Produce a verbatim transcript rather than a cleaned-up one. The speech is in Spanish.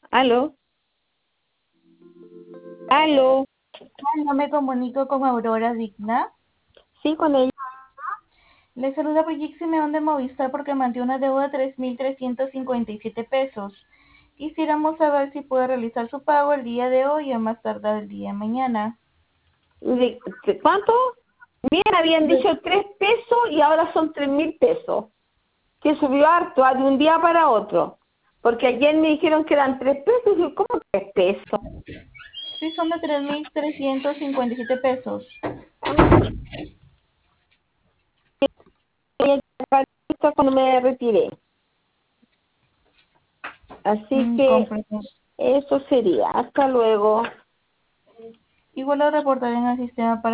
Aló, aló, No me comunico con Aurora Digna. sí, con ella. Le saluda Brigitte Simeón de Movistar porque mandé una deuda de tres mil trescientos cincuenta y siete pesos. Quisiéramos saber si puede realizar su pago el día de hoy o más tardar el día de mañana. ¿De, de cuánto? Bien, habían dicho tres pesos y ahora son tres mil pesos. Que subió harto ah, de un día para otro. Porque ayer me dijeron que eran tres pesos. Y yo, ¿cómo tres pesos? Sí, son de tres mil trescientos cincuenta y siete pesos. Ah, tenía que pagar esto cuando me retiré. Así Mm, que comprendo. eso sería. Hasta luego. Igual lo reportaré en el sistema para